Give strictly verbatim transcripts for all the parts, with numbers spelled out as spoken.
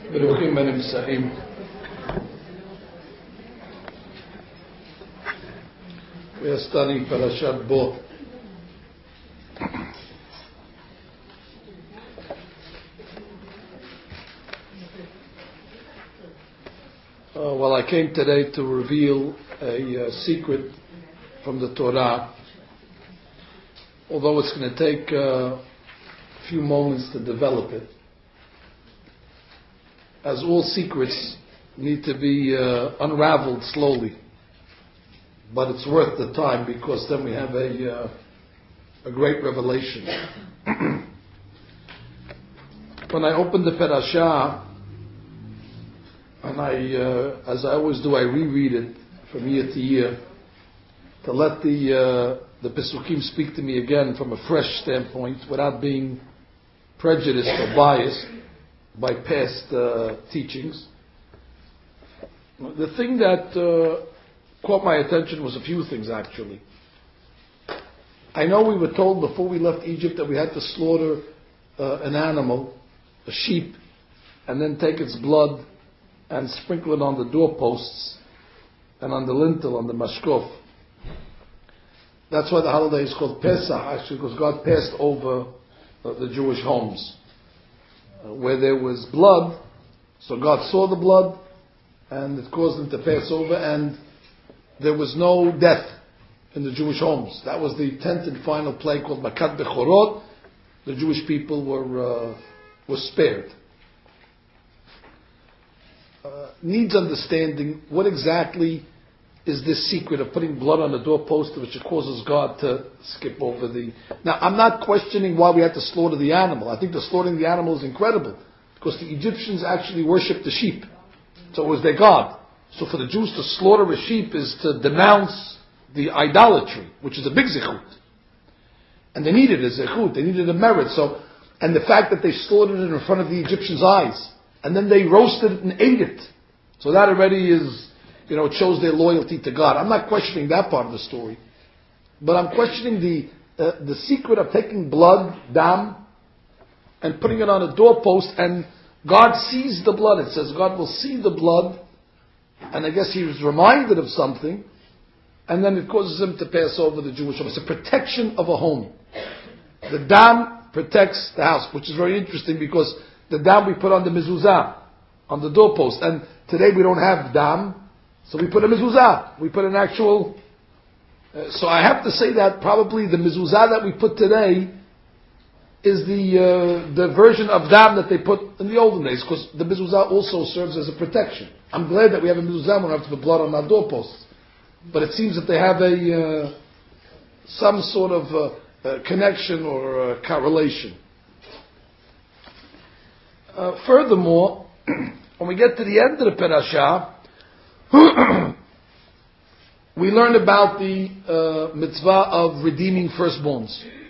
ברוכים הנמצאים. We are studying Parashat Bo. Uh, well, I came today to reveal a uh, secret from the Torah, although it's going to take uh, a few moments to develop it. As all secrets need to be uh, unraveled slowly, but it's worth the time because then we have a uh, a great revelation. When I opened the Parashah, and I, uh, as I always do, I reread it from year to year to let the uh, the Pesukim speak to me again from a fresh standpoint, without being prejudiced or biased by past uh, teachings. The thing that uh, caught my attention was a few things, actually. I know we were told before we left Egypt that we had to slaughter uh, an animal, a sheep, and then take its blood and sprinkle it on the doorposts and on the lintel, on the mashkof. That's why the holiday is called Pesach, actually, because God passed over uh, the Jewish homes. Uh, where there was blood, so God saw the blood, and it caused them to pass over, and there was no death in the Jewish homes. That was the tenth and final plague called Makat Bechorot. The Jewish people were uh, were spared. Uh, needs understanding what exactly is this secret of putting blood on the doorpost, which causes God to skip over the... Now, I'm not questioning why we had to slaughter the animal. I think the slaughtering the animal is incredible, because the Egyptians actually worshipped the sheep. So it was their God. So for the Jews to slaughter a sheep is to denounce the idolatry, which is a big zechut. And they needed a zechut, they needed a merit. So, and the fact that they slaughtered it in front of the Egyptians' eyes, and then they roasted it and ate it. So that already is... You know, it shows their loyalty to God. I'm not questioning that part of the story. But I'm questioning the uh, the secret of taking blood, dam, and putting it on a doorpost, and God sees the blood. It says God will see the blood, and I guess he was reminded of something, and then it causes him to pass over the Jewish home. It's a protection of a home. The dam protects the house, which is very interesting because the dam we put on the mezuzah, on the doorpost, and today we don't have dam. So we put a mezuzah. We put an actual... Uh, so I have to say that probably the mezuzah that we put today is the uh, the version of dam that they put in the olden days, because the mezuzah also serves as a protection. I'm glad that we have a mezuzah. We don't have to put blood on our doorposts. But it seems that they have a uh, some sort of uh, uh, connection or uh, correlation. Uh, furthermore, when we get to the end of the parashah, we learned about the uh, mitzvah of redeeming firstborns.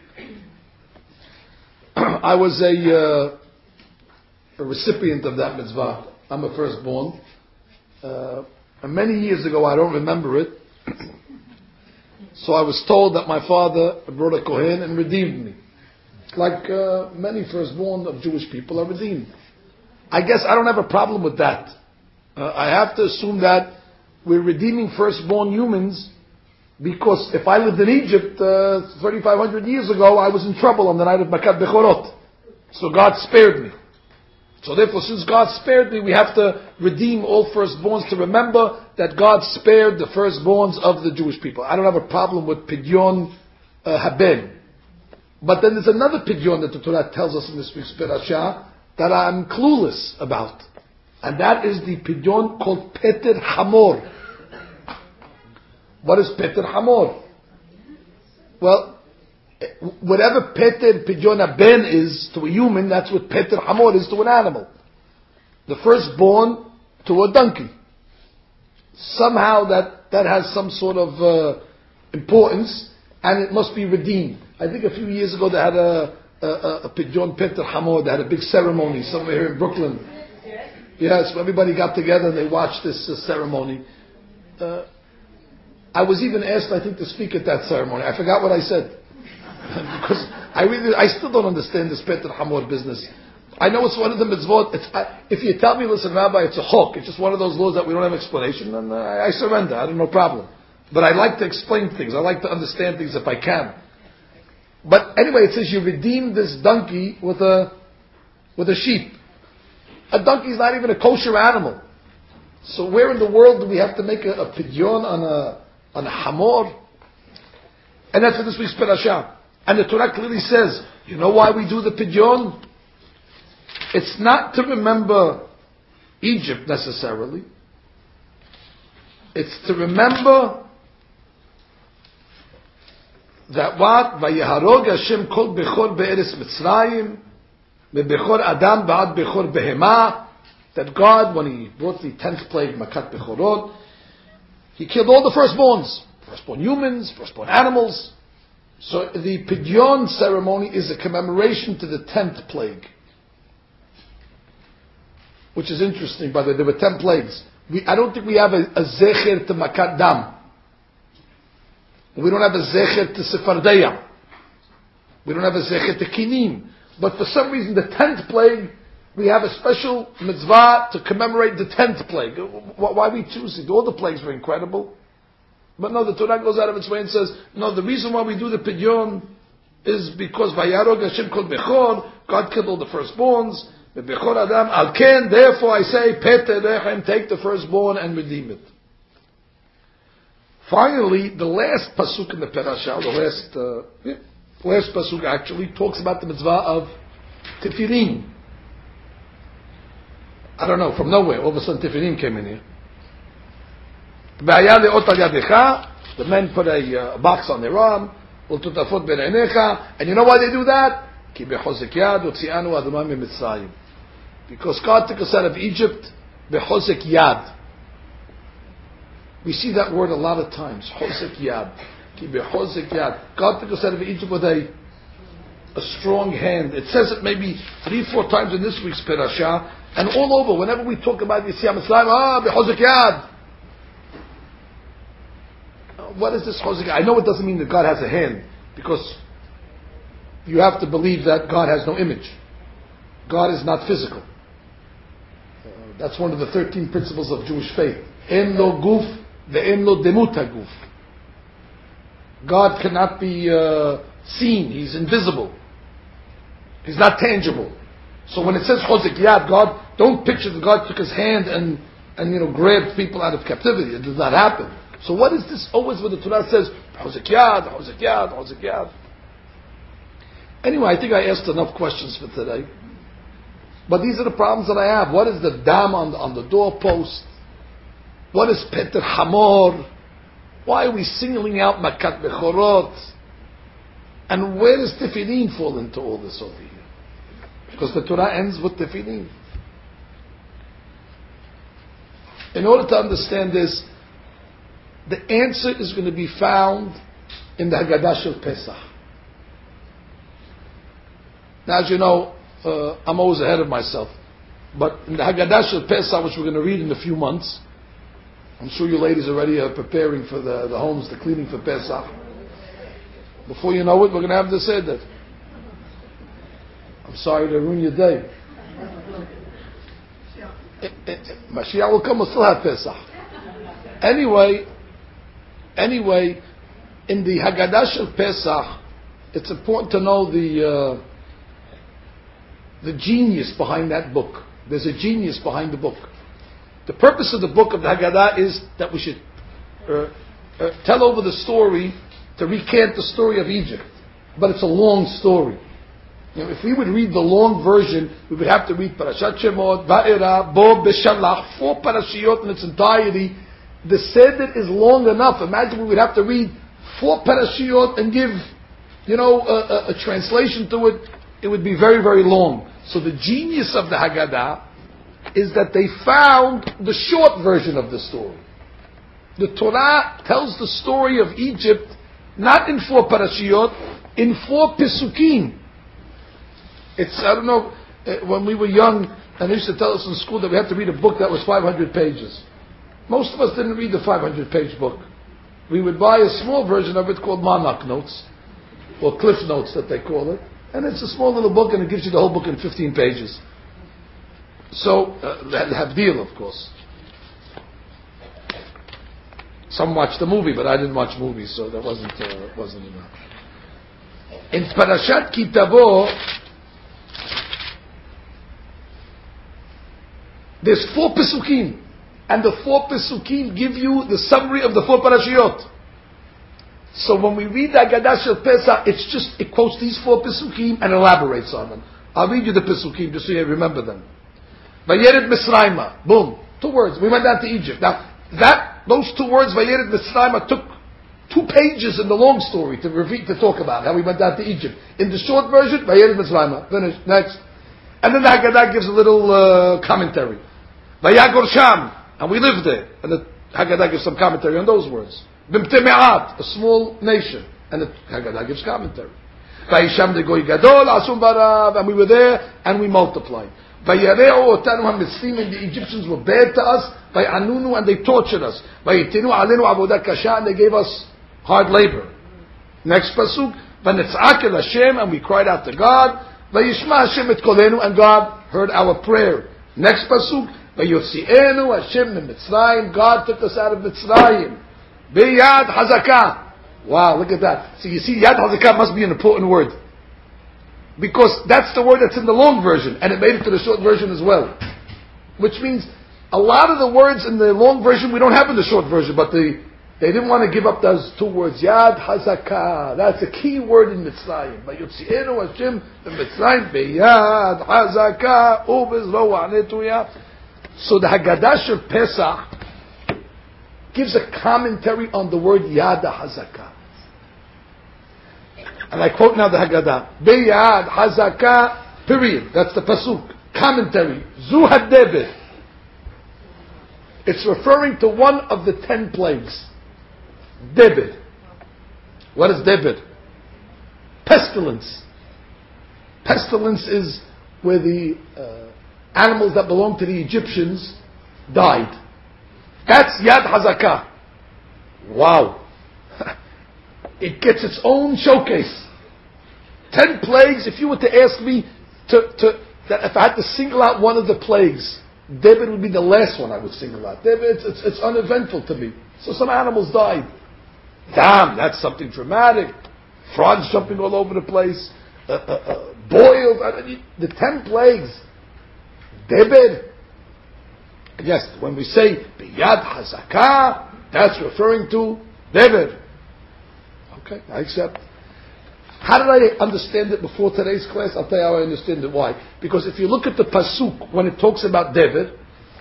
I was a, uh, a recipient of that mitzvah. I'm a firstborn. Uh, and many years ago, I don't remember it. So I was told that my father brought a kohen and redeemed me. Like uh, many firstborn of Jewish people are redeemed. I guess I don't have a problem with that. Uh, I have to assume that we're redeeming firstborn humans because if I lived in Egypt uh, thirty-five hundred years ago, I was in trouble on the night of Makat Bechorot. So God spared me. So therefore, since God spared me, we have to redeem all firstborns to remember that God spared the firstborns of the Jewish people. I don't have a problem with Pidyon uh, Haben. But then there's another Pidyon that the Torah tells us in this week's Parashah that I'm clueless about. And that is the pidyon called Peter Hamor. What is Peter Hamor? Well, whatever Peter Pidyon Ben is to a human, that's what Peter Hamor is to an animal. The firstborn to a donkey. Somehow that, that has some sort of uh, importance, and it must be redeemed. I think a few years ago they had a, a, a Pidyon Peter Hamor. They had a big ceremony somewhere here in Brooklyn. Yes, everybody got together and they watched this uh, ceremony. Uh, I was even asked, I think, to speak at that ceremony. I forgot what I said. Because I really, I still don't understand this Peter Hamor business. I know it's one of the mitzvot. It's, I, if you tell me, listen, Rabbi, it's a chok, it's just one of those laws that we don't have explanation, then uh, I, I surrender. I have no problem. But I like to explain things. I like to understand things if I can. But anyway, it says you redeem this donkey with a with a sheep. A donkey is not even a kosher animal. So where in the world do we have to make a, a pidyon on a on a hamor? And that's for this week's parasha. And the Torah clearly says, you know why we do the pidyon? It's not to remember Egypt necessarily. It's to remember that what? Vayeharog Hashem kol bechor be'eres Mitzrayim me'bechor Adam ba'ad bechor behema. That God, when He brought the tenth plague, Makat Bechorot, He killed all the firstborns. Firstborn humans, firstborn animals. So the Pidyon ceremony is a commemoration to the tenth plague. Which is interesting, by the way. There were ten plagues. We, I don't think we have a, a zecher to Makat Dam. We don't have a zecher to Sephardeya. We don't have a zecher to Kinim. But for some reason, the tenth plague, we have a special mitzvah to commemorate the tenth plague. Why we choose it? All the plagues were incredible. But no, the Torah goes out of its way and says, no, the reason why we do the Pidyon is because Vayarog Hashem kol Bechor, God killed all the firstborns, the Bechor Adam, Al Ken, therefore I say, Pet Erechem, take the firstborn and redeem it. Finally, the last pasuk in the parasha, the last, uh, yeah, last pasuk actually, talks about the mitzvah of Tefillin. I don't know, from nowhere, all of a sudden Tefillin came in here. The men put a uh, box on their arm, and you know why they do that? Because God took us out of Egypt, bechozek yad. We see that word a lot of times, chozek yad. God took us out of Egypt with a a strong hand. It says it maybe three, four times in this week's parasha, and all over, whenever we talk about Yetziat Mitzrayim, ah, bechozek yad. What is this chozek? I know it doesn't mean that God has a hand, because you have to believe that God has no image. God is not physical. Uh, that's one of the thirteen principles of Jewish faith. En lo guf ve'en lo demut haguf. God cannot be uh, seen. He's invisible. He's not tangible. So when it says chozek yad, God, don't picture that God took His hand and and you know grabbed people out of captivity. It does not happen. So what is this always when the Torah says, Hozek yad, Hozek yad, Hozek yad? Anyway, I think I asked enough questions for today. But these are the problems that I have. What is the dam on the, on the doorpost? What is Peter Hamor? Why are we singling out Makat Bechorot? And where does Tefillin fall into all this over here? Because the Torah ends with Tefillin. In order to understand this, the answer is going to be found in the Haggadah Shel Pesach. Now, as you know, uh, I'm always ahead of myself. But in the Haggadah Shel Pesach, which we're going to read in a few months, I'm sure you ladies already are preparing for the, the homes, the cleaning for Pesach. Before you know it, we're going to have the Seder. I'm sorry to ruin your day. Mashiach will come, we'll still have Pesach. Anyway, Anyway, in the Haggadah Shel Pesach, it's important to know the uh, the genius behind that book. There's a genius behind the book. The purpose of the book of the Haggadah is that we should uh, uh, tell over the story, to recant the story of Egypt. But it's a long story. You know, if we would read the long version, we would have to read Parashat Shemot, Va'era, Bo, Beshalach, four parashiyot in its entirety. The Seder is long enough. Imagine we would have to read four parashiyot and give, you know, a, a, a translation to it. It would be very, very long. So the genius of the Haggadah is that they found the short version of the story. The Torah tells the story of Egypt not in four parashiyot, in four pisukim. It's, I don't know, when we were young, and they used to tell us in school that we had to read a book that was five hundred pages. Most of us didn't read the five hundred page book. We would buy a small version of it called Manak Notes, or Cliff Notes that they call it. And it's a small little book, and it gives you the whole book in fifteen pages. So, uh, have deal, of course. Some watched the movie, but I didn't watch movies, so that wasn't uh, wasn't enough. In Parashat Ki Tavo, there's four pesukim, and the four pesukim give you the summary of the four parashiyot. So when we read the Haggadah Shel Pesach, it's just, it quotes these four pesukim and elaborates on them. I'll read you the pesukim just so you remember them. Vayered Misraima, boom, two words. We went down to Egypt. Now that those two words, Vayered Misraima, took two pages in the long story to repeat to talk about how we went down to Egypt. In the short version, Vayered Misraima. Finish. Next, and then the Haggadah gives a little uh, commentary. Vayagor Sham, and we lived there. And the Haggadah gives some commentary on those words. Bimte Me'at, a small nation, and the Haggadah gives commentary. Vayisham de Goy Gadol, Asum Barav, and we were there, and we multiplied. Vayareo Otanu HaMitzrim, and the Egyptians were bad to us. Vayanunu, and they tortured us. Vayitinu Alenu Avodah Kasha, and they gave us hard labor. Next pasuk, Vanitzak El Hashem, and we cried out to God. Vayishma Hashem et Kolenu, and God heard our prayer. Next pasuk, Vayotzienu Hashem min Mitzrayim, God took us out of Mitzrayim. Biyad Hazakah. Wow, look at that. So you see, Yad Hazakah must be an important word. Because that's the word that's in the long version, and it made it to the short version as well. Which means, a lot of the words in the long version we don't have in the short version, but the, they didn't want to give up those two words. Yad Hazakah. That's a key word in Mitzrayim. Vayotzienu Hashem min Mitzrayim biyad Hazakah ubezro anetuya. So the Haggadah Shel Pesach gives a commentary on the word Yad Hazakah. And I quote now the Haggadah. Beyad Hazakah, period. That's the pasuk. Commentary. Zu HaDebet. It's referring to one of the ten plagues. Debet. What is Debet? Pestilence. Pestilence is where the uh, animals that belong to the Egyptians died. That's Yad Hazakah. Wow. It gets its own showcase. Ten plagues. If you were to ask me to, to that if I had to single out one of the plagues, David would be the last one I would single out. David, it's, it's, it's uneventful to me. So some animals died. Damn, that's something dramatic. Frogs jumping all over the place. Uh, uh, uh, boiled. I mean, the ten plagues. David. Yes, when we say Biyad Hazakah, that's referring to David. Okay, I accept. How did I understand it before today's class? I'll tell you how I understand it. Why? Because if you look at the pasuk when it talks about David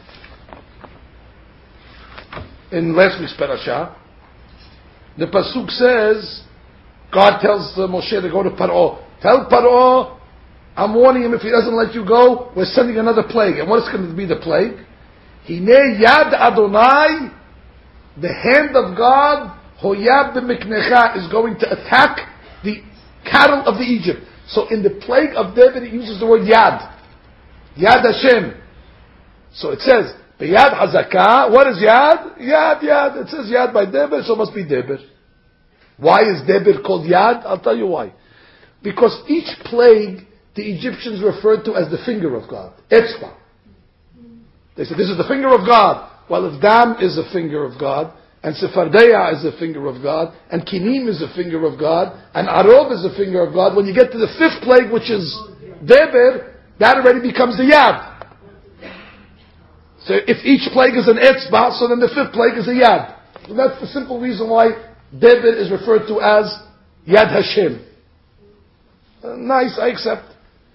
in last week's parasha, the pasuk says God tells Moshe to go to Paro. Tell Paro, I'm warning him if he doesn't let you go, we're sending another plague. And what is going to be the plague? Hine Yad Adonai, the hand of God, Hoyab b'miknecha, is going to attack the cattle of the Egypt. So in the plague of David, it uses the word Yad. Yad Hashem. So it says, B'yad Hazakah, what is Yad? Yad, Yad. It says Yad by David, so it must be David. Why is David called Yad? I'll tell you why. Because each plague, the Egyptians referred to as the finger of God. Etzba. They said, this is the finger of God. Well, if Dam is the finger of God, and Sephardeya is the finger of God, and Kinim is the finger of God, and Arov is the finger of God, when you get to the fifth plague, which is David, that already becomes the Yad. So if each plague is an Etzba, so then the fifth plague is a Yad. So that's the simple reason why David is referred to as Yad Hashem. Uh, nice, I accept.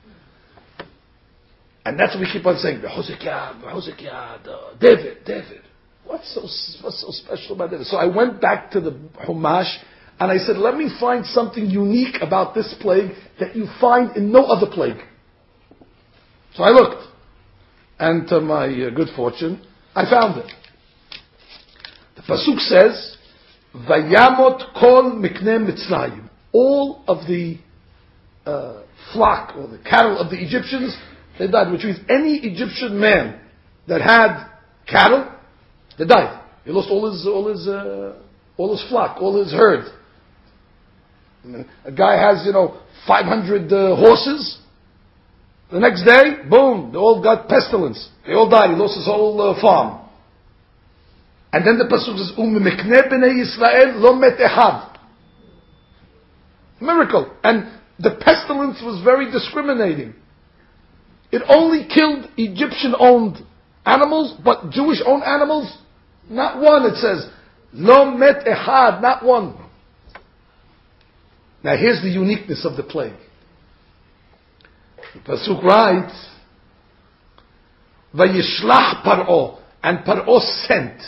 And that's what we keep on saying, Behozek Yad, Behozek Yad, uh, David, David. What's so, what's so special about David? So I went back to the Humash, and I said, let me find something unique about this plague that you find in no other plague. So I looked, and to my uh, good fortune, I found it. The pasuk says, "Vayamot kol mikne Mitzrayim." All of the uh, flock or the cattle of the Egyptians, they died. Which means any Egyptian man that had cattle, they died. He lost all his all his uh, all his flock, all his herd. A guy has, you know, five hundred uh, horses. The next day, boom, they all got pestilence. They all died. He lost his whole uh, farm. And then the pasuk says, "Um mikneh bnei Yisrael lo met ehad." Miracle. And the pestilence was very discriminating. It only killed Egyptian-owned animals, but Jewish-owned animals, not one. It says, "Lo met ehad," not one. Now here's the uniqueness of the plague. The pasuk writes, "Vayishlach Paro," and Paro sent.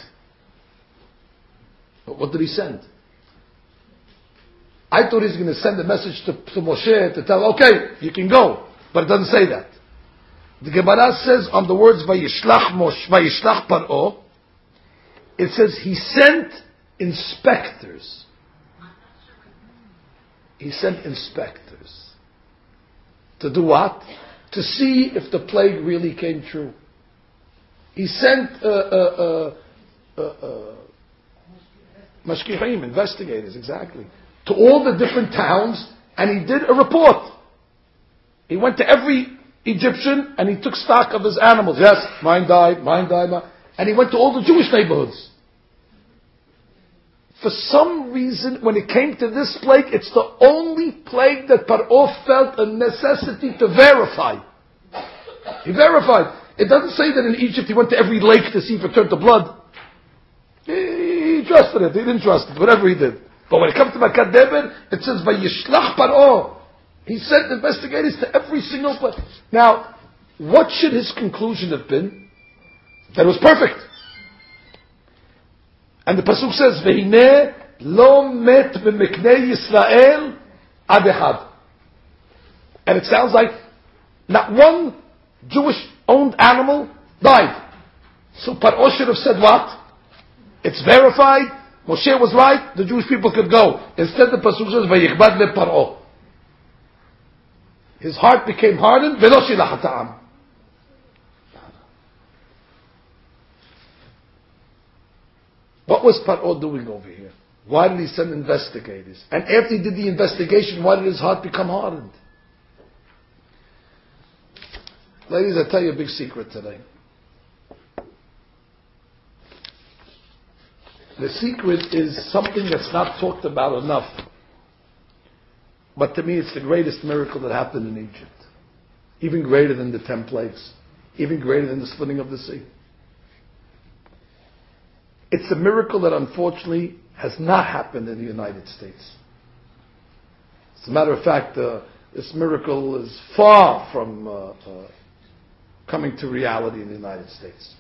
But what did he send? I thought he's going to send a message to, to Moshe to tell, okay, you can go. But it doesn't say that. The Gemara says on the words Vayishlach Moshe, Vayishlach Paro, it says he sent inspectors. He sent inspectors. To do what? To see if the plague really came true. He sent uh, uh, uh, uh, uh, mashkichim, investigators, exactly, to all the different towns, and he did a report. He went to every Egyptian and he took stock of his animals. Yes, mine died, mine died, mine. And he went to all the Jewish neighborhoods. For some reason, when it came to this plague, it's the only plague that Paro felt a necessity to verify. He verified. It doesn't say that in Egypt he went to every lake to see if it turned to blood. He, he trusted it. He didn't trust it. Whatever he did. But when it comes to Makat Deber, it says, Vayishlach Paro. He sent investigators to every single place. Now, what should his conclusion have been? That it was perfect. And the pasuk says, "Vehineh lo met b'meknei Yisrael ad ehad." And it sounds like not one Jewish-owned animal died. So Paro should have said what? It's verified. Moshe was right. The Jewish people could go. Instead, the pasuk says, "Vayichbad le Paro." His heart became hardened. V'lo shilach ha'am. What was Paro doing over here? Why did he send investigators? And after he did the investigation, why did his heart become hardened? Ladies, I'll tell you a big secret today. The secret is something that's not talked about enough. But to me, it's the greatest miracle that happened in Egypt. Even greater than the ten plagues. Even greater than the splitting of the sea. It's a miracle that unfortunately has not happened in the United States. As a matter of fact, uh, this miracle is far from uh, uh, coming to reality in the United States.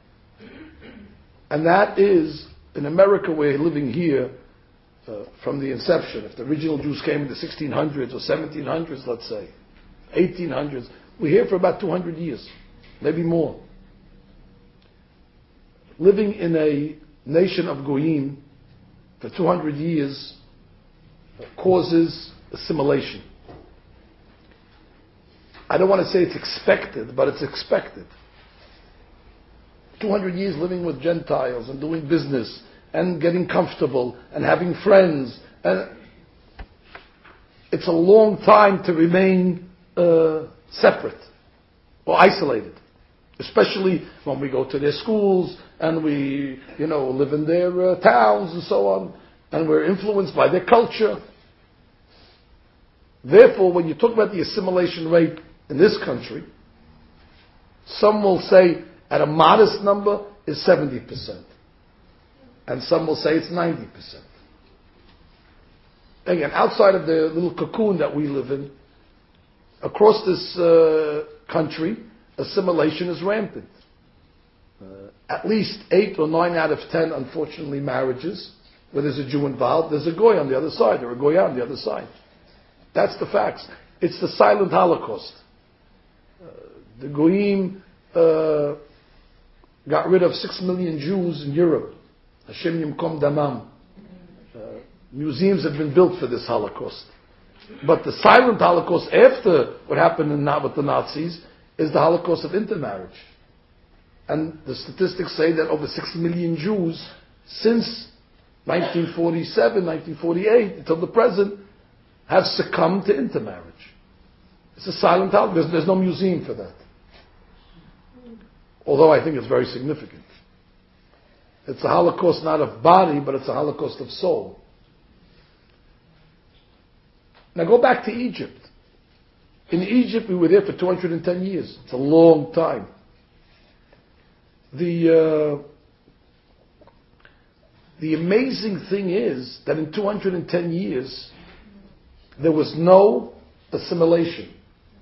And that is, in America, we're living here uh, from the inception. If the original Jews came in the sixteen hundreds or seventeen hundreds, let's say, eighteen hundreds, we're here for about two hundred years, maybe more. Living in a nation of Goyim for two hundred years causes assimilation. I don't want to say it's expected, but it's expected. two hundred years living with Gentiles and doing business and getting comfortable and having friends. And it's a long time to remain uh, separate or isolated. Especially when we go to their schools and we, you know, live in their uh, towns and so on, and we're influenced by their culture. Therefore, when you talk about the assimilation rate in this country, some will say at a modest number is seventy percent. And some will say it's ninety percent. Again, outside of the little cocoon that we live in, across this uh, country, assimilation is rampant. Uh, at least eight or nine out of ten, unfortunately, marriages where there's a Jew involved, there's a Goy on the other side, or a Goya on the other side. That's the facts. It's the silent Holocaust. Uh, the Goyim uh, got rid of six million Jews in Europe. Hashem Yimkom Damam. Uh, museums have been built for this Holocaust. But the silent Holocaust after what happened in, with the Nazis is the Holocaust of intermarriage. And the statistics say that over six million Jews, since nineteen forty-seven, nineteen forty-eight, until the present, have succumbed to intermarriage. It's a silent Holocaust. There's, there's no museum for that. Although I think it's very significant. It's a Holocaust not of body, but it's a Holocaust of soul. Now go back to Egypt. In Egypt, we were there for two hundred ten years. It's a long time. The, uh, the amazing thing is that in two hundred ten years, there was no assimilation.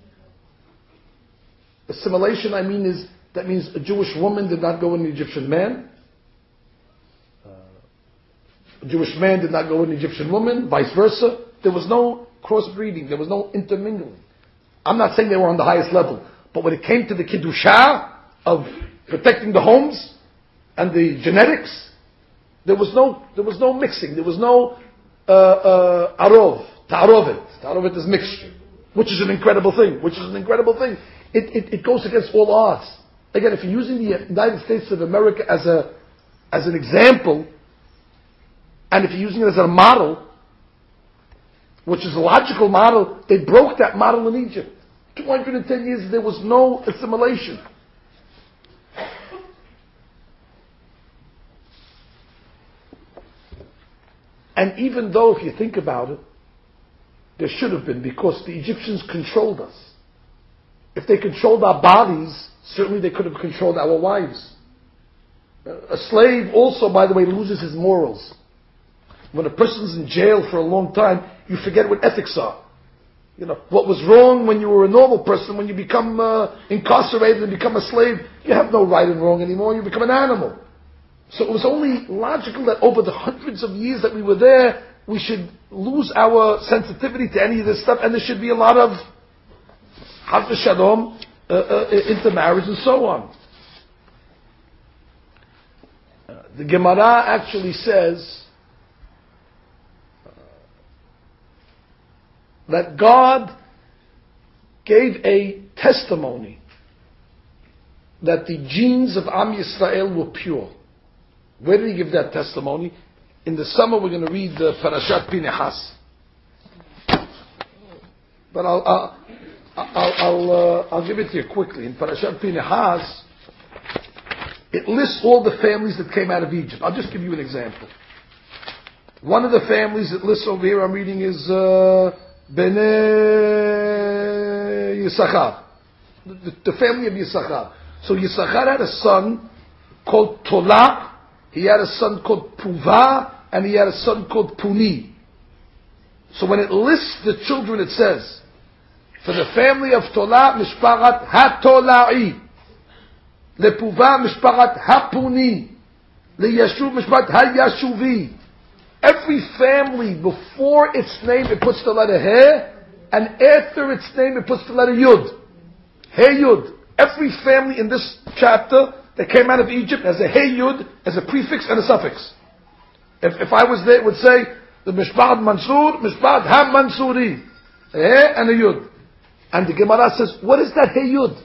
Assimilation, I mean, is that means a Jewish woman did not go with an Egyptian man. Uh, a Jewish man did not go with an Egyptian woman, vice versa. There was no crossbreeding. There was no intermingling. I'm not saying they were on the highest level, but when it came to the kiddusha of protecting the homes and the genetics, there was no there was no mixing. There was no uh, uh, arov, ta'arovet. Ta'arovet is mixture, which is an incredible thing. Which is an incredible thing. It, it it goes against all odds. Again, if you're using the United States of America as a as an example, and if you're using it as a model, which is a logical model, they broke that model in Egypt. two hundred ten years, there was no assimilation. And even though, if you think about it, there should have been, because the Egyptians controlled us. If they controlled our bodies, certainly they could have controlled our wives. A slave also, by the way, loses his morals. When a person's in jail for a long time, you forget what ethics are. You know, what was wrong when you were a normal person, when you become uh, incarcerated and become a slave, you have no right and wrong anymore, you become an animal. So it was only logical that over the hundreds of years that we were there, we should lose our sensitivity to any of this stuff, and there should be a lot of Haz Shalom, uh, uh, intermarriage and so on. Uh, the Gemara actually says that God gave a testimony that the genes of Am Yisrael were pure. Where did he give that testimony? In the summer we're going to read the Parashat Pinchas. But I'll I'll I'll, I'll, uh, I'll give it to you quickly. In Parashat Pinchas, it lists all the families that came out of Egypt. I'll just give you an example. One of the families that lists over here I'm reading is uh, Bnei Yisachar, the, the family of Yisachar. So Yisachar had a son called Tola, he had a son called Puva, and he had a son called Puni. So when it lists the children, it says, for the family of Tola, Mishparat HaTola'i, LePuva, Mishparat HaPuni, LeYashuv, Mishparat HaYashuvi. Every family, before its name, it puts the letter He, and after its name, it puts the letter Yud. He Yud. Every family in this chapter that came out of Egypt has a He Yud, as a prefix and a suffix. If, if I was there, it would say, the Mishparat Mansur, Mishparat Ha-Mansuri. A He and a Yud. And the Gemara says, what is that He Yud?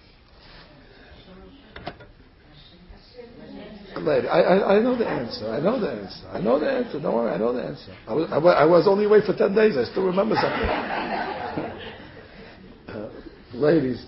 Lady, I, I, I know the answer. I know the answer. I know the answer. Don't worry, I know the answer. I was, I, I was only away for ten days. I still remember something. uh, ladies,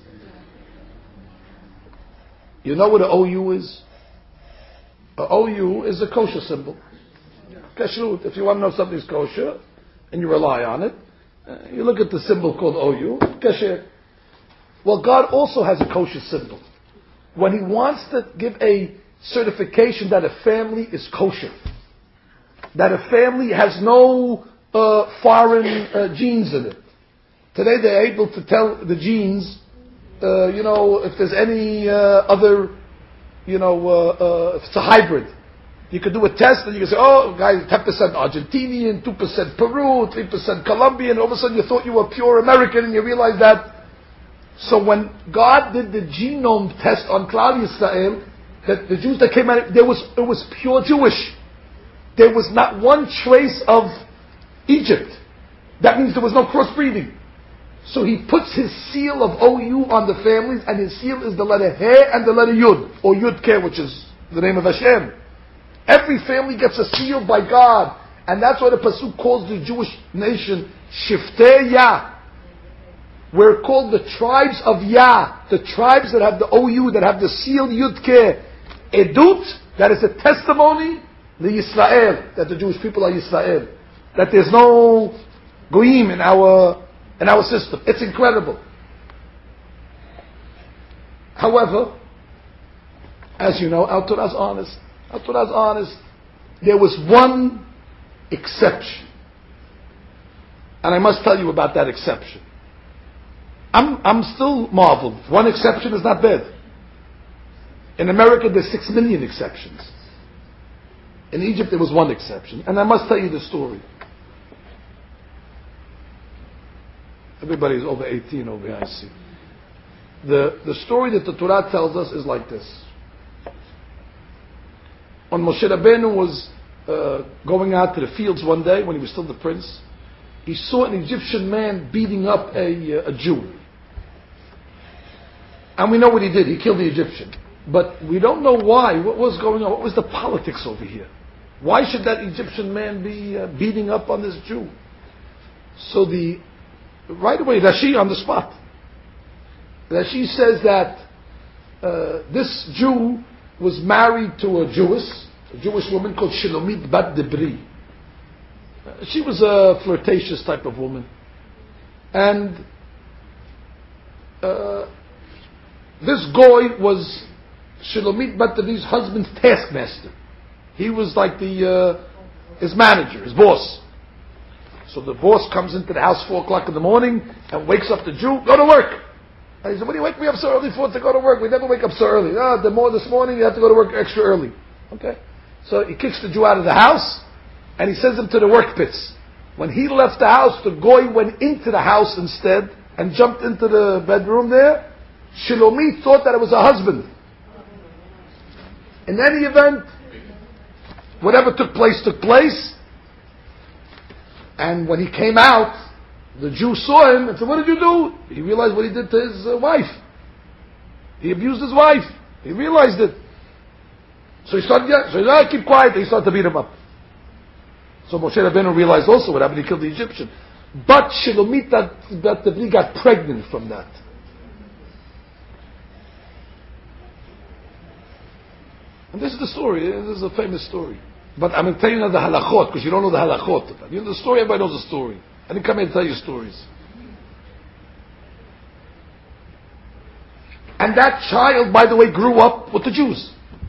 you know what an O U is? An O U is a kosher symbol. Kashrut. If you want to know something's kosher, and you rely on it, uh, you look at the symbol called O U, kasher. Well, God also has a kosher symbol. When He wants to give a certification that a family is kosher, that a family has no uh, foreign uh, genes in it. Today they're able to tell the genes, uh, you know, if there's any uh, other, you know, uh, uh, if it's a hybrid. You could do a test and you can say, oh, guys, ten percent Argentinian, two percent Peru, three percent Colombian. All of a sudden you thought you were pure American and you realize that. So when God did the genome test on Klal Yisrael, that the Jews that came out, there was, it was pure Jewish. There was not one trace of Egypt. That means there was no crossbreeding. So He puts His seal of O U on the families, and His seal is the letter He and the letter Yud, or Yud Ke, which is the name of Hashem. Every family gets a seal by God, And that's why the Pasuk calls the Jewish nation Shiftei Yah. We're called the tribes of Yah, the tribes that have the O U, that have the seal Yud-Keh. Edut, that is a testimony, the Yisrael, that the Jewish people are Yisrael. That there's no goyim in our in our system. It's incredible. However, as you know, our Torah is honest. Our Torah is honest. There was one exception. And I must tell you about that exception. I'm, I'm still marveled. One exception is not bad. In America, there's six million exceptions. In Egypt, there was one exception. And I must tell you the story. Everybody's over eighteen over here, I see. The, the story that the Torah tells us is like this. When Moshe Rabbeinu was uh, going out to the fields one day, when he was still the prince, he saw an Egyptian man beating up a, a Jew. And we know what he did. He killed the Egyptian. But we don't know why. What was going on? What was the politics over here? Why should that Egyptian man be uh, beating up on this Jew? So the, right away, Rashi on the spot. Rashi says that uh, this Jew was married to a Jewess, a Jewish woman called Shelomit Bat Debri. Uh, she was a flirtatious type of woman. And uh, this Goy was Shelomit Bat Debri's husband's taskmaster. He was like the uh, his manager, his boss. So the boss comes into the house four o'clock in the morning and wakes up the Jew, go to work. And he said, what do you wake me up so early for to go to work? We never wake up so early. Ah, the more this morning you have to go to work extra early. Okay. So he kicks the Jew out of the house and he sends him to the work pits. When he left the house, the Goy went into the house instead and jumped into the bedroom there. Shlomi thought that it was her husband. In any event, whatever took place, took place. And when he came out, the Jew saw him and said, what did you do? He realized what he did to his uh, wife. He abused his wife. He realized it. So he started, yeah, so he said, ah, keep quiet. And he started to beat him up. So Moshe Rabbeinu realized also what happened. He killed the Egyptian. But Shelomit Bat Debri got pregnant from that. And this is the story. This is a famous story. But I'm going to tell you now the halachot, because you don't know the halachot. You know the story, everybody knows the story. I didn't come here to tell you stories. And that child, by the way, grew up with the Jews.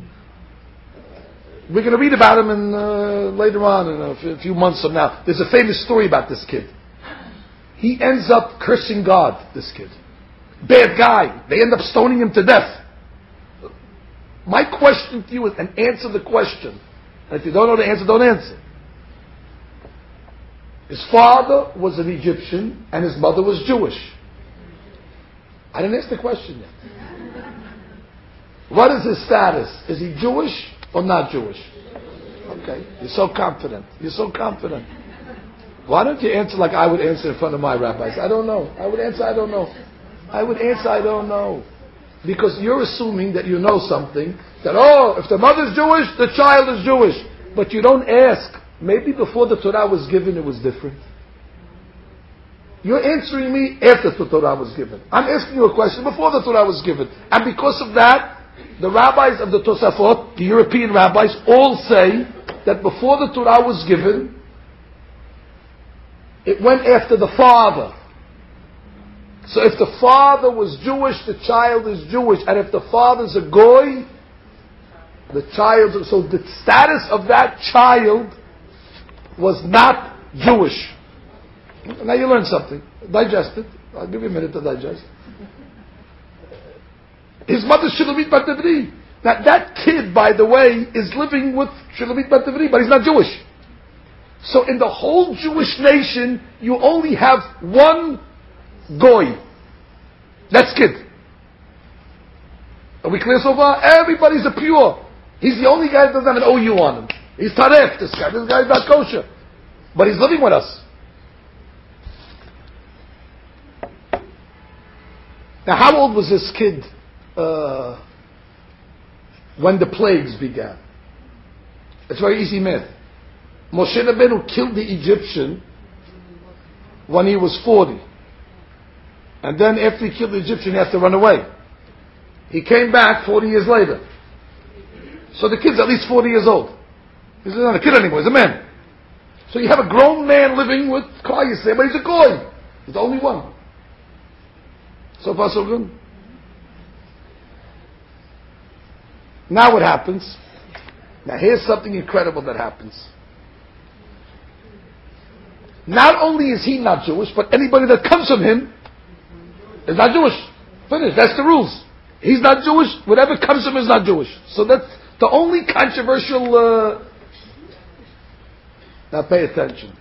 We're going to read about him in, uh, later on, in a, f- a few months from now. There's a famous story about this kid. He ends up cursing God, this kid. Bad guy. They end up stoning him to death. My question to you is, and answer the question. And if you don't know the answer, don't answer. His father was an Egyptian and his mother was Jewish. I didn't ask the question yet. What is his status? Is he Jewish or not Jewish? Okay, you're so confident. You're so confident. Why don't you answer like I would answer in front of my rabbis? I don't know. I would answer, I don't know. I would answer, I don't know. Because you're assuming that you know something, that, oh, if the mother's Jewish, the child is Jewish. But you don't ask. Maybe before the Torah was given, it was different. You're answering me after the Torah was given. I'm asking you a question before the Torah was given. And because of that, the rabbis of the Tosafot, the European rabbis, all say that before the Torah was given, it went after the father. So if the father was Jewish, the child is Jewish. And if the father's a Goy, the child, so the status of that child was not Jewish. Now you learn something. Digest it. I'll give you a minute to digest. His mother Shelomit Bat Debri. Now that kid, by the way, is living with Shelomit Bat Debri, but he's not Jewish. So in the whole Jewish nation, you only have one Goy. That's kid. Are we clear so far? Everybody's a pure. He's the only guy that doesn't have an O U on him. He's taref, this guy. This guy's not kosher. But he's living with us. Now, how old was this kid uh, when the plagues began? It's very easy math. Moshe Rabbeinu killed the Egyptian when he was forty. And then after he killed the Egyptian, he had to run away. He came back forty years later. So the kid's at least forty years old. He's not a kid anymore, he's a man. So you have a grown man living with Klal Yisrael, but he's a goy. He's the only one. So far so good. Now what happens? Now here's something incredible that happens. Not only is he not Jewish, but anybody that comes from him is not Jewish. Finish. That's the rules. He's not Jewish. Whatever comes from him is not Jewish. So that's the only controversial. Uh... Now pay attention.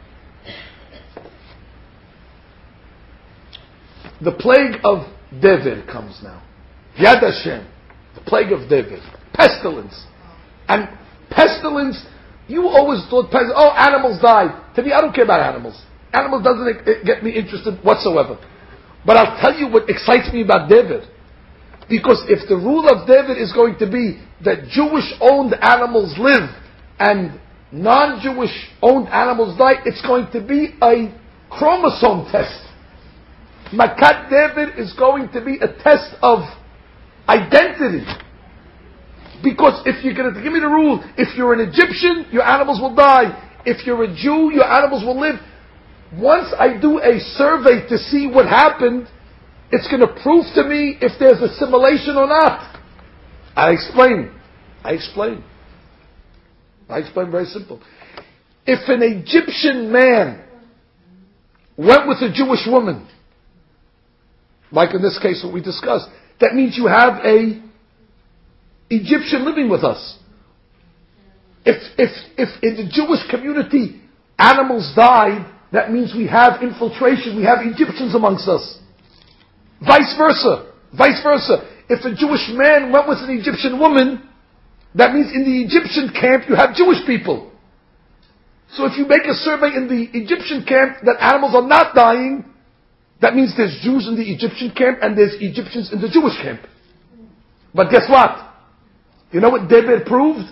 The plague of David comes now. Yad Hashem. The plague of David. Pestilence. And pestilence, you always thought, oh, animals died. To me, I don't care about animals. Animals doesn't get me interested whatsoever. But I'll tell you what excites me about David. Because if the rule of David is going to be that Jewish-owned animals live and non-Jewish owned animals die, it's going to be a chromosome test. Makat David is going to be a test of identity. Because if you're going to give me the rule, if you're an Egyptian, your animals will die. If you're a Jew, your animals will live. Once I do a survey to see what happened, it's going to prove to me if there's assimilation or not. I explain. I explain. I explain very simple. If an Egyptian man went with a Jewish woman, like in this case what we discussed, that means you have a Egyptian living with us. If, if, if in the Jewish community animals died, that means we have infiltration, we have Egyptians amongst us. Vice versa. Vice versa. If a Jewish man went with an Egyptian woman, that means in the Egyptian camp you have Jewish people. So if you make a survey in the Egyptian camp that animals are not dying, that means there's Jews in the Egyptian camp and there's Egyptians in the Jewish camp. But guess what? You know what David proved?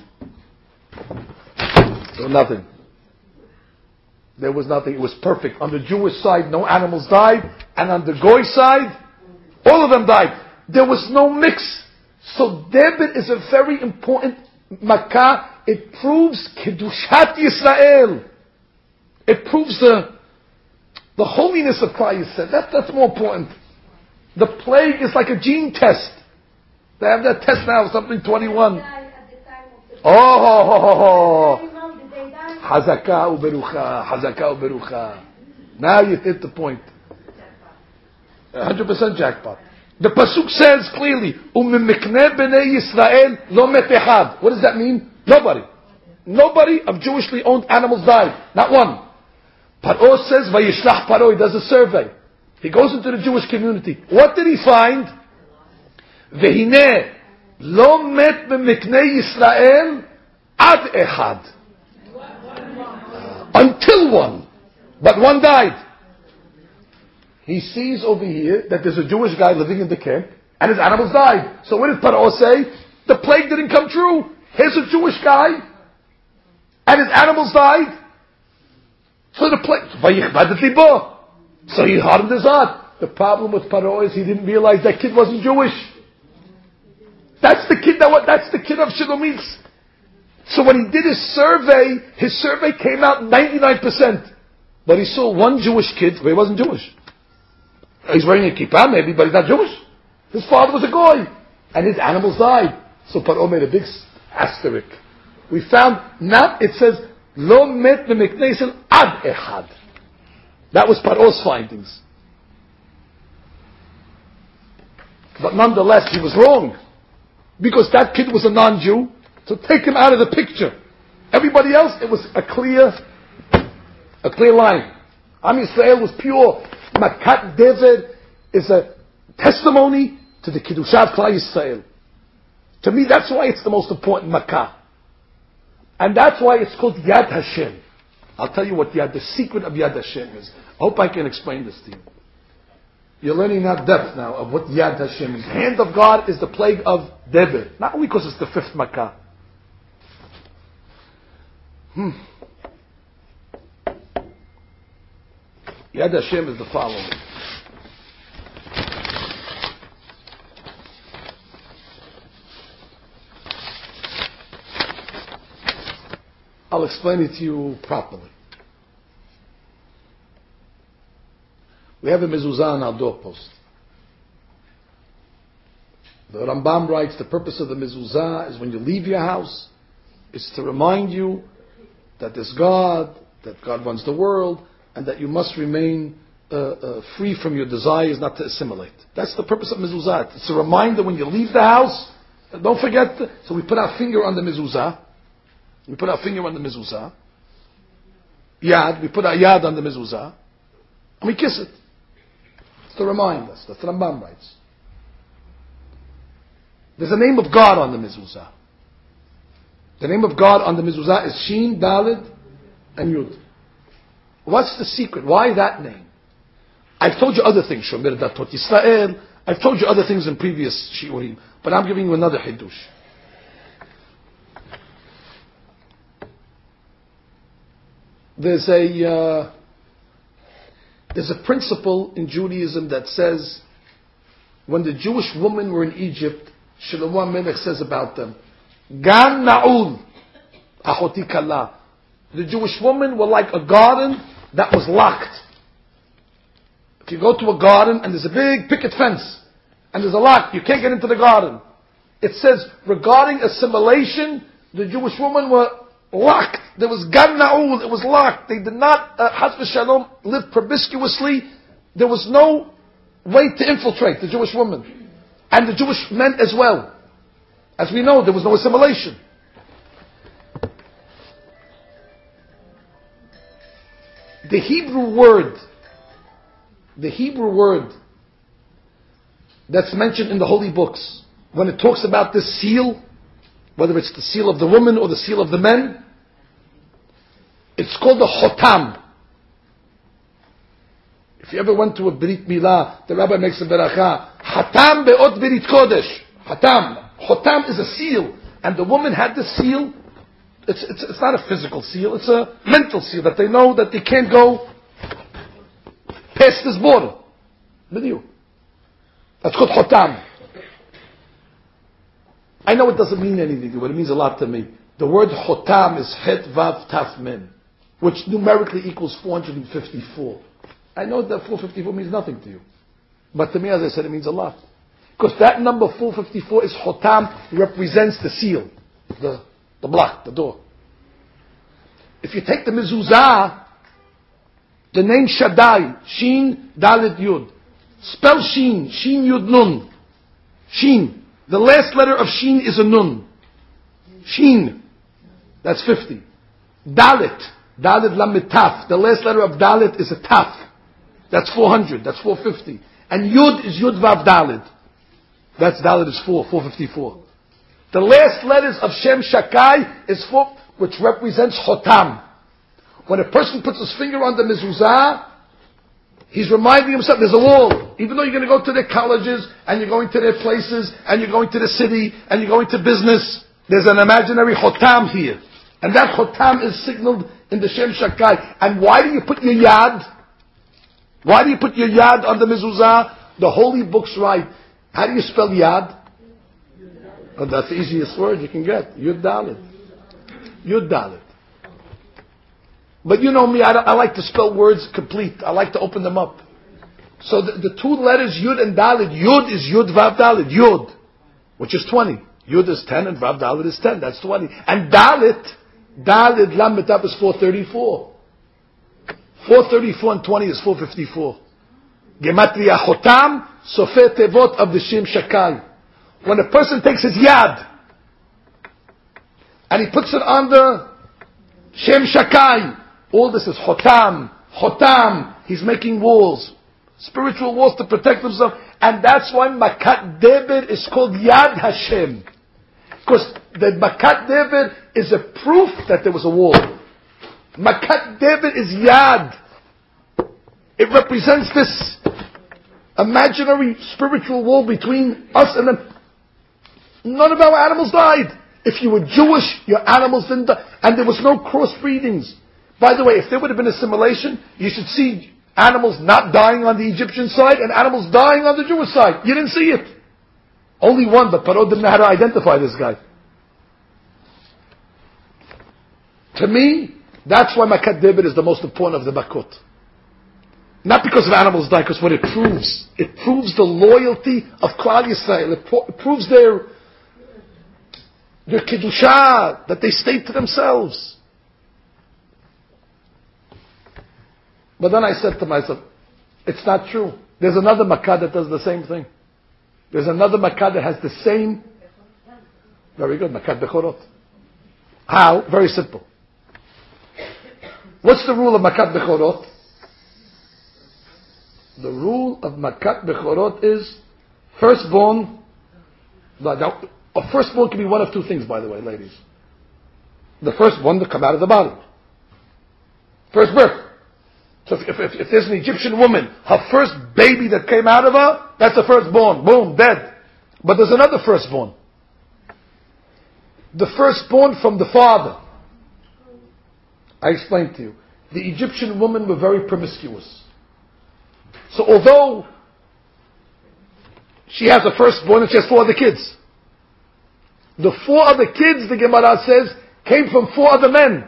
There was nothing. There was nothing. It was perfect. On the Jewish side, no animals died. And on the Goy side, all of them died. There was no mix. So David is a very important Makkah. It proves Kedushat Yisrael. It proves the, the holiness of Klal Yisrael. That, that's more important. The plague is like a gene test. They have that test now, something twenty-one. Oh, ho, ho, ho, ho. Hazaka uberucha, hazaka uberucha. Now you hit the point. one hundred percent jackpot. The pasuk says clearly, "Umimikne bnei Yisrael lo met echad." What does that mean? Nobody, nobody of Jewishly owned animals died. Not one. Paro says, "Vayishlach Paro." He does a survey. He goes into the Jewish community. What did he find? Vehine lo met b'miknei Yisrael ad echad. Until one, but one died. He sees over here that there's a Jewish guy living in the camp, and his animals died. So what did Paro say? The plague didn't come true. Here's a Jewish guy, and his animals died. So the plague, so he hardened his heart. The problem with Paro is he didn't realize that kid wasn't Jewish. That's the kid that what? That's the kid of Shlomitz. So when he did his survey, his survey came out ninety-nine percent. But he saw one Jewish kid, but he wasn't Jewish. He's wearing a kippah maybe, but he's not Jewish. His father was a goy. And his animals died. So Paro made a big asterisk. We found, now it says, Lo met b'miknei Yisrael ad echad. That was Paro's findings. But nonetheless, he was wrong. Because that kid was a non-Jew, so take him out of the picture. Everybody else, it was a clear, a clear line. Am Yisrael was pure. Makat David is a testimony to the Kiddushat Klal Yisrael. To me, that's why it's the most important Makkah. And that's why it's called Yad Hashem. I'll tell you what Yad, the secret of Yad Hashem is. I hope I can explain this to you. You're learning that depth now of what Yad Hashem is. Hand of God is the plague of David. Not only because it's the fifth Makkah. Hmm. Yad Hashem is the following. I'll explain it to you properly. We have a mezuzah on our doorpost. The Rambam writes, the purpose of the mezuzah is when you leave your house, it's to remind you that there's God, that God runs the world, and that you must remain uh, uh, free from your desires not to assimilate. That's the purpose of mezuzah. It's a reminder when you leave the house, don't forget, the, so we put our finger on the mezuzah, we put our finger on the mezuzah, yad, we put our yad on the mezuzah, and we kiss it. It's to remind us. That's what Rambam writes. There's a name of God on the mezuzah. The name of God on the mezuzah is Shin, Dalid, and Yud. What's the secret? Why that name? I've told you other things, Shomer Datot Yisrael. I've told you other things in previous shiurim, but I'm giving you another hidush. There's a uh, there's a principle in Judaism that says when the Jewish women were in Egypt, Shlomo HaMelech says about them, Gan Na'ul, Achoti Kala. The Jewish women were like a garden that was locked. If you go to a garden and there's a big picket fence and there's a lock, you can't get into the garden. It says regarding assimilation, the Jewish women were locked. There was Gan Na'ul, it was locked. They did not, uh, Chas v'Shalom, live promiscuously. There was no way to infiltrate the Jewish woman. And the Jewish men as well. As we know, there was no assimilation. The Hebrew word, the Hebrew word that's mentioned in the holy books, when it talks about this seal, whether it's the seal of the woman or the seal of the men, it's called the Chotam. If you ever went to a Brit Milah, the rabbi makes a beracha, Hatam be'ot Brit Kodesh. Hatam. Chotam is a seal. And the woman had the seal. It's, it's, it's not a physical seal, it's a mental seal that they know that they can't go past this border. With you. That's called Chotam. I know it doesn't mean anything, but it means a lot to me. The word Chotam is Het Vav Taf Mem, which numerically equals four hundred fifty-four. I know that four hundred fifty-four means nothing to you. But to me, as I said, it means a lot. Because that number four hundred fifty-four is Chotam, represents the seal, the, the block, the door. If you take the mezuzah, the name Shaddai, Shin, Dalet, Yud. Spell Shin, Shin, Yud, Nun. Shin. The last letter of Shin is a Nun. Shin. That's fifty. Dalet. Dalet Lamed Taf. The last letter of Dalet is a Taf. That's four hundred. That's four hundred fifty. And Yud is Yud Vav Dalet. That's Dalet is four, four hundred fifty-four. The last letters of Shem Shakai is four, which represents Chotam. When a person puts his finger on the mezuzah, he's reminding himself there's a wall. Even though you're going to go to their colleges, and you're going to their places, and you're going to the city, and you're going to business, there's an imaginary Chotam here. And that Chotam is signaled in the Shem Shakai. And why do you put your yad? Why do you put your yad on the mezuzah? The holy books write, how do you spell yad? Oh, that's the easiest word you can get. Yud Dalet. Yud Dalet. But you know me, I, I like to spell words complete. I like to open them up. So the, the two letters Yud and Dalet, Yud is Yud Vav Dalet, Yud, which is twenty. Yud is ten and Vav Dalet is ten, that's twenty. And Dalet, Dalet Lamed Taf is four thirty-four. four thirty-four and twenty is four fifty-four. Gematria Chotam, Sofeh Tevot of the Shem Shakai. When a person takes his yad, and he puts it on the Shem Shakai, all this is Chotam, Chotam, he's making walls, spiritual walls to protect himself, and that's why Makat Deber is called Yad Hashem. Because the Makat Deber is a proof that there was a wall. Makat Deber is Yad. It represents this imaginary spiritual wall between us and them. None of our animals died. If you were Jewish, your animals didn't die. And there was no crossbreedings. By the way, if there would have been assimilation, you should see animals not dying on the Egyptian side and animals dying on the Jewish side. You didn't see it. Only one, but Paro didn't know how to identify this guy. To me, that's why Makat Deber is the most important of the Makot. Not because of animals dying, because what it proves, it proves the loyalty of Klal Yisrael. It, pro- it proves their their kedusha, that they stayed to themselves. But then I said to myself, it's not true. There's another Makkah that does the same thing. There's another Makkah that has the same, very good, Makat Bechorot. How? Very simple. What's the rule of Makat Bechorot? The rule of Makat Bechorot is firstborn. Now, a firstborn can be one of two things, by the way, ladies. The firstborn to come out of the body. First birth. So if, if, if there's an Egyptian woman, her first baby that came out of her, that's a firstborn. Boom, dead. But there's another firstborn. The firstborn from the father. I explained to you. The Egyptian women were very promiscuous. So although she has a firstborn and she has four other kids, the four other kids, the Gemara says, came from four other men.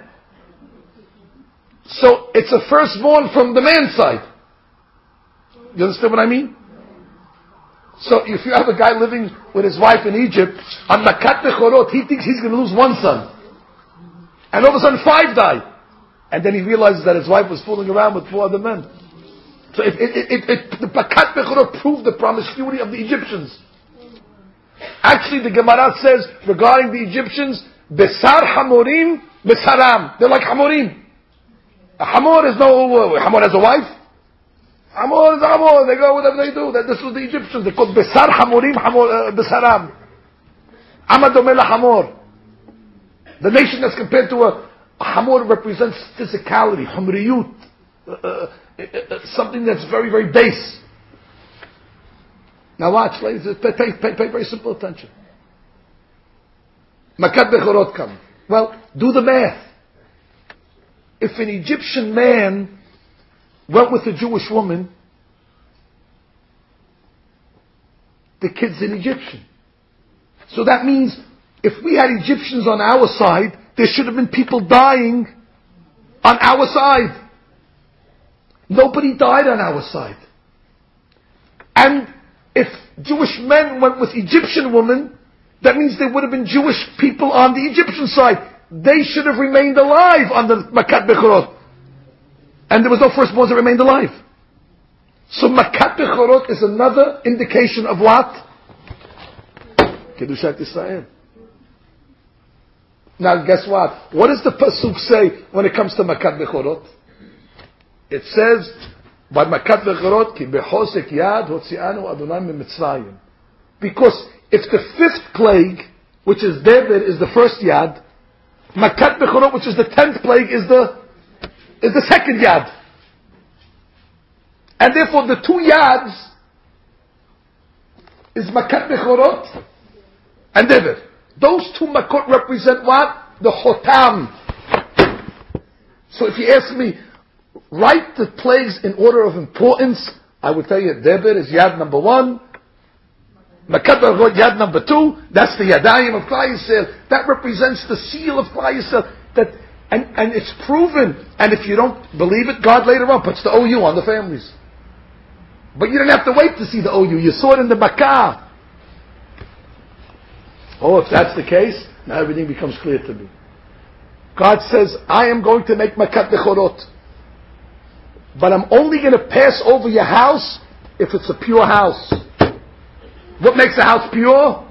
So it's a firstborn from the man's side. You understand what I mean? So if you have a guy living with his wife in Egypt, on Makat Bechorot, he thinks he's going to lose one son. And all of a sudden five die. And then he realizes that his wife was fooling around with four other men. So it, it, it, it, the Makat Bechorot proved the promiscuity of the Egyptians. Actually, the Gemara says regarding the Egyptians, Besar Hamorim, Besaram. They're like Hamorim. A Hamor is no, uh, Hamor has a wife. Hamor is a Hamor. They go whatever they do. That this was the Egyptians. They called Besar Hamorim, Hamor, uh, Besaram. Amadomela Hamor. The nation that's compared to a, a Hamor represents physicality, Humriyut. Uh, uh, uh, something that's very, very base. Now watch, ladies, pay, pay, pay, pay very simple attention. Makat Bechorot come. Well, do the math. If an Egyptian man went with a Jewish woman, the kid's an Egyptian. So that means if we had Egyptians on our side, there should have been people dying on our side. Nobody died on our side. And if Jewish men went with Egyptian women, that means there would have been Jewish people on the Egyptian side. They should have remained alive on the Makat Bechorot. And there was no firstborns that remained alive. So Makat Bechorot is another indication of what? Kedushat Yisrael. Now guess what? What does the Pasuk say when it comes to Makat Bechorot? It says, by Makat Bechorot, Ki bechosek yad hotzianu Adonai miMitzrayim. Because if the fifth plague, which is David, is the first yad, Makat Bechorot, which is the tenth plague, is the is the second yad. And therefore the two yads is Makat Bechorot and David. Those two Makot represent what? The Chotam. So if you ask me, write the plagues in order of importance, I would tell you David is yad number one, Makat Bechorot yad number two, that's the Yadayim of Klal Yisrael. That represents the seal of Klal Yisrael. That, and, and it's proven. And if you don't believe it, God later on puts the O U on the families. But you didn't have to wait to see the O U. You saw it in the Makkah. Oh, if that's the case, now everything becomes clear to me. God says, I am going to make Makat Bechorot. But I'm only going to pass over your house if it's a pure house. What makes a house pure?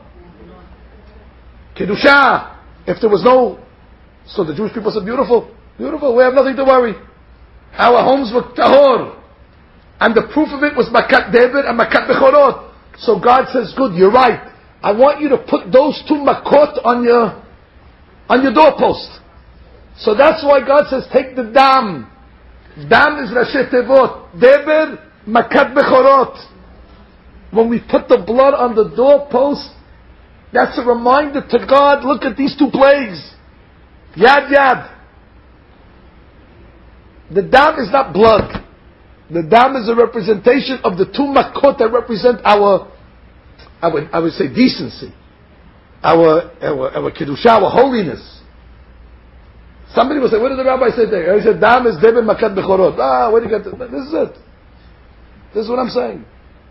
Kedusha. If there was no... So the Jewish people said, beautiful, beautiful, we have nothing to worry. Our homes were tahor. And the proof of it was Makat David and Makat Bechorot. So God says, good, you're right. I want you to put those two Makot on your, on your doorpost. So that's why God says, take the dam. Dam is Rashi Tevot. David, Makat Bechorot. When we put the blood on the doorpost, that's a reminder to God, look at these two plagues. Yad Yad. The dam is not blood. The dam is a representation of the two makot that represent our, I would, I would say decency, our, our, our kedusha, our holiness. Somebody will say, what did the rabbi say there? He said, dam is deben makat bechorot. Ah, where do you get this? This is it. This is what I'm saying.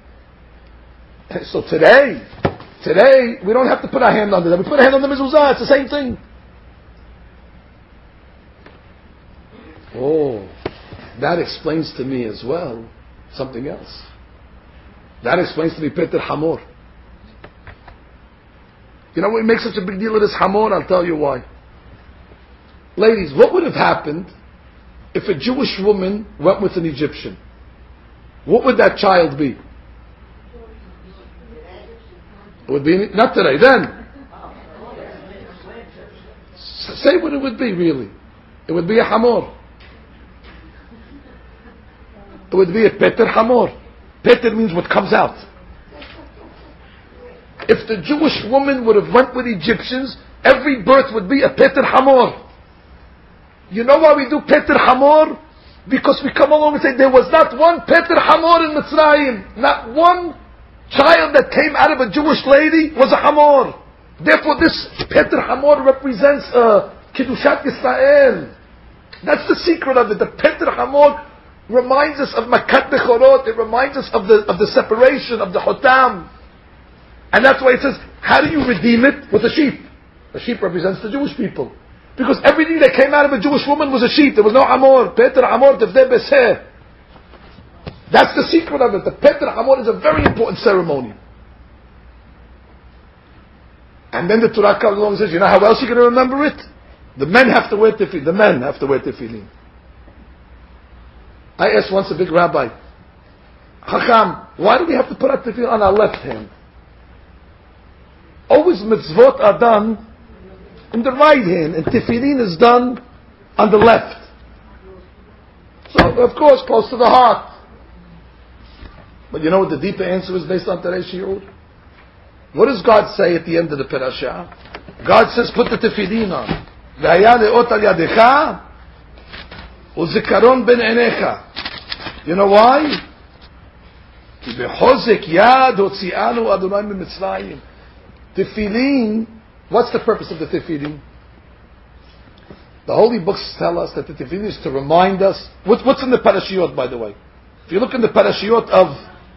So today, today, we don't have to put our hand on it. We put our hand on the mezuzah, it's the same thing. Oh, that explains to me as well something else. That explains to me Peter Hamor. You know what makes such a big deal of this Hamor? I'll tell you why. Ladies, what would have happened if a Jewish woman went with an Egyptian? What would that child be? It would be, not today, then. Say what it would be, really. It would be a Hamor. It would be a Peter Hamor. Peter means what comes out. If the Jewish woman would have went with Egyptians, every birth would be a Peter Hamor. You know why we do Peter Hamor? Because we come along and say there was not one Peter Hamor in Mitzrayim. Not one child that came out of a Jewish lady was a Hamor. Therefore this Peter Hamor represents uh, Kiddushat Yisrael. That's the secret of it. The Peter Hamor reminds us of Makat Bechorot. It reminds us of the of the separation, of the Hotam. And that's why it says, how do you redeem it? With a sheep. The sheep represents the Jewish people. Because everything that came out of a Jewish woman was a sheep. There was no Hamor. Peter Hamor Tevdeh Beseh. That's the secret of it. The Peter Hamor is a very important ceremony. And then the Torah comes along and says, you know how else you're going to remember it? The men have to wear tefillin. The men have to wear tefillin. I asked once a big rabbi, Chacham, why do we have to put our tefillin on our left hand? Always mitzvot are done in the right hand, and tefillin is done on the left. So, of course, close to the heart. But you know what the deeper answer is based on today's shiur? What does God say at the end of the parasha? God says, put the tefillin on. V'haya le'ot al yadecha u'zikaron ben einecha. You know why? Ki bechozek yad hotzi'anu Adonai miMitzrayim. Tefillin, what's the purpose of the tefillin? The holy books tell us that the tefillin is to remind us. What, what's in the parashiyot, by the way? If you look in the parashiyot of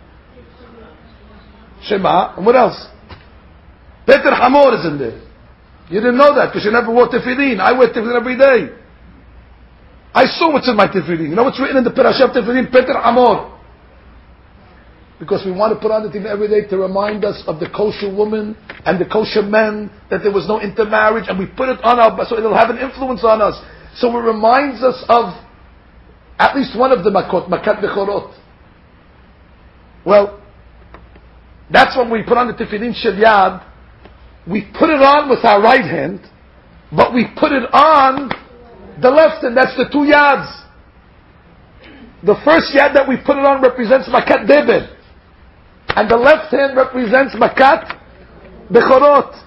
Shema, and what else? Peter Hamor is in there. You didn't know that because you never wore tefillin. I wear tefillin every day. I saw what's in my tefillin. You know what's written in the parashah of tefillin? Peter Hamor. Because we want to put on the tefillin every day to remind us of the kosher woman and the kosher men, that there was no intermarriage, and we put it on our, so it'll have an influence on us. So it reminds us of at least one of the makot, makat bechorot. Well, that's when we put on the tefillin shel yad. We put it on with our right hand, but we put it on the left hand. That's the two yads. The first yad that we put it on represents makat deben, and the left hand represents makat bechorot.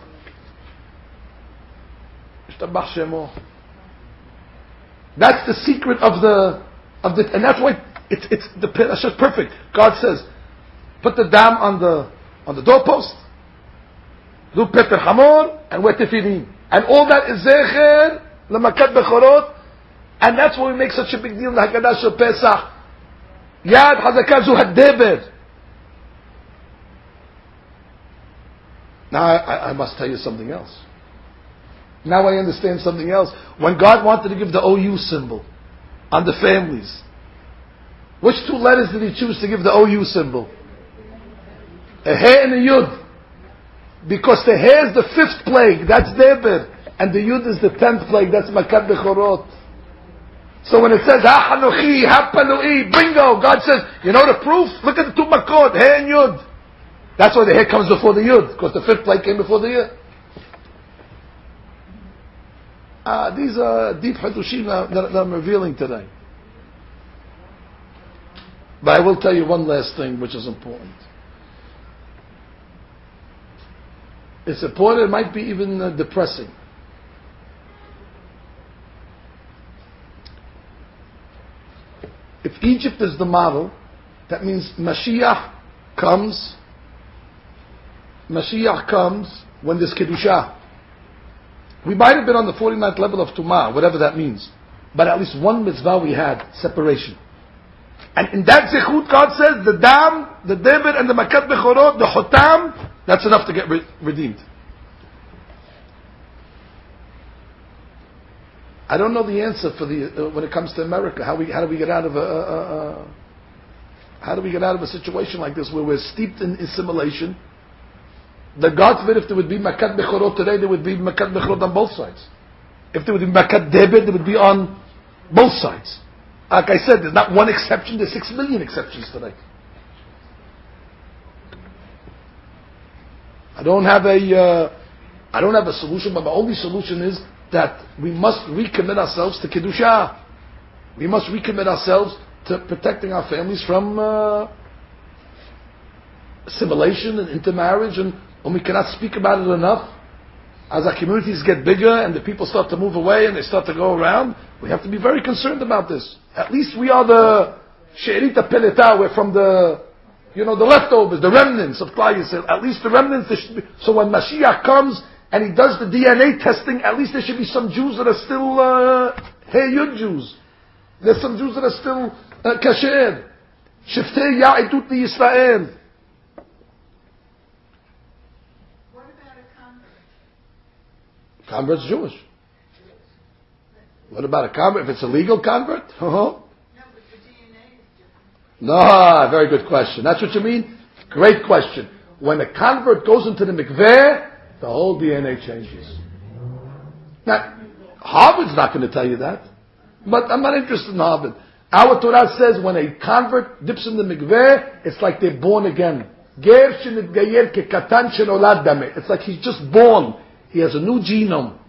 That's the secret of the of the, and that's why it's it's the parasha is perfect. God says, put the dam on the on the doorpost, do Peter Hamor, and wear tefillin, and all that is zecher lemakat bechorot, and that's why we make such a big deal in the Haggadah Shel Pesach. Yad Hazakah zu hadeber. Now I, I must tell you something else. Now I understand something else. When God wanted to give the O U symbol on the families, which two letters did He choose to give the O U symbol? A He and a Yud. Because the He is the fifth plague, that's Deber, and the Yud is the tenth plague, that's Makat Bechorot. So when it says Ha Hanochi, Ha Panui, bingo, God says, you know the proof? Look at the two Makot, He and Yud. That's why the He comes before the Yud, because the fifth plague came before the Yud. Ah, these are deep Hadushim that, that I'm revealing today. But I will tell you one last thing which is important. It's important, it might be even uh, depressing. if Egypt is the model, that means Mashiach comes, Mashiach comes when there's Kedusha. We might have been on the forty-ninth level of Tumah, whatever that means. But at least one mitzvah we had, separation. And in that zechut, God says, the dam, the deber, and the makat bechorot, the chotam, that's enough to get re- redeemed. I don't know the answer for the uh, when it comes to America. How we how do we get out of a, a, a, a how do we get out of a situation like this where we're steeped in assimilation? The God forbid, if there would be makat bechorot today, there would be makat bechorot on both sides. If there would be makat deber, there would be on both sides. Like I said, there's not one exception, there's six million exceptions today. I don't have a, uh, I don't have a solution, but my only solution is that we must recommit ourselves to Kedusha. We must recommit ourselves to protecting our families from uh, assimilation and intermarriage, and, and we cannot speak about it enough. As our communities get bigger and the people start to move away and they start to go around, we have to be very concerned about this. At least we are the She'erita Peleta, we're from the, you know, the leftovers, the remnants of Klal Yisrael. At least the remnants, there should be, so when Mashiach comes and he does the D N A testing, at least there should be some Jews that are still, uh, Hey Yud Jews. There's some Jews that are still, uh, Kasher. Shiftei Ya'itut Yisrael. Convert's Jewish. What about a convert? If it's a legal convert? Uh-huh. No, but the D N A is different. No, very good question. That's what you mean? Great question. When a convert goes into the mikveh, the whole D N A changes. Now, Harvard's not going to tell you that. But I'm not interested in Harvard. Our Torah says when a convert dips in the mikveh, it's like they're born again. Ger shenitgayer kekatan shenolad dameh. It's like he's just born. He has a new genome.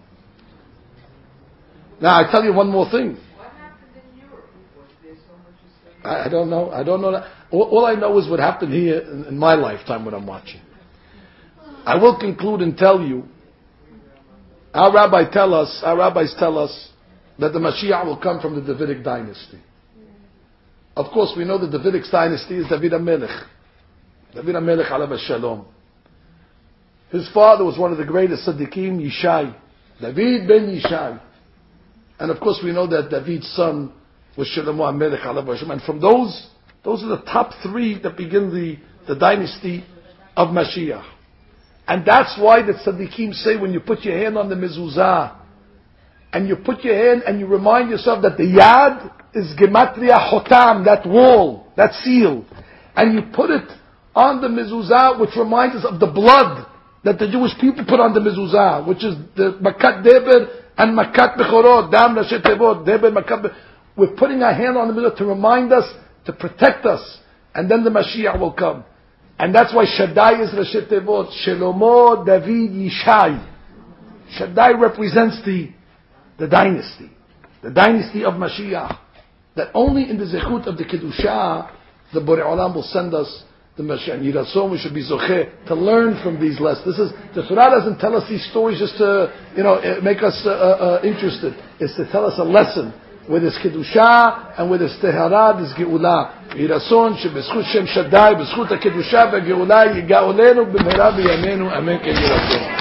Now I tell you one more thing. What happened in Europe? Was there so much I, I don't know. I don't know that. All, all I know is what happened here in, in my lifetime when I'm watching. I will conclude and tell you. Our rabbi tell us. Our rabbis tell us that the Mashiach will come from the Davidic dynasty. Of course, we know the Davidic dynasty is David HaMelech. David HaMelech alav shalom. His father was one of the greatest tzaddikim, Yishai. David ben Yishai. And of course we know that David's son was Shlomo HaMelech alav shalom. And from those, those are the top three that begin the, the dynasty of Mashiach. And that's why the tzaddikim say when you put your hand on the mezuzah, and you put your hand and you remind yourself that the yad is gematria chotam, that wall, that seal. And you put it on the mezuzah, which reminds us of the blood that the Jewish people put on the mezuzah, which is the makat deber and makat bechorot, dam rashi tevot, deber makat. We're putting our hand on the mezuzah to remind us, to protect us, and then the Mashiach will come. And that's why Shaddai is rashi tevot, Shlomo David Yishai. Shaddai represents the the dynasty, the dynasty of Mashiach. That only in the zechut of the Kedusha, the Borei Olam will send us the Mashiach. And Yiratzon, we should be zocheh to learn from these lessons. This is, the Torah doesn't tell us these stories just to, you know, make us uh, uh, interested. It's to tell us a lesson. Where there's Kedusha, and where there's Tehara, there's Geula. Yiratzon, shebezchut Shem Shaddai, bezchut HaKedusha, ve'Geula, yiga olenu, b'mehera b'yameinu, amen, ken Yiratzon.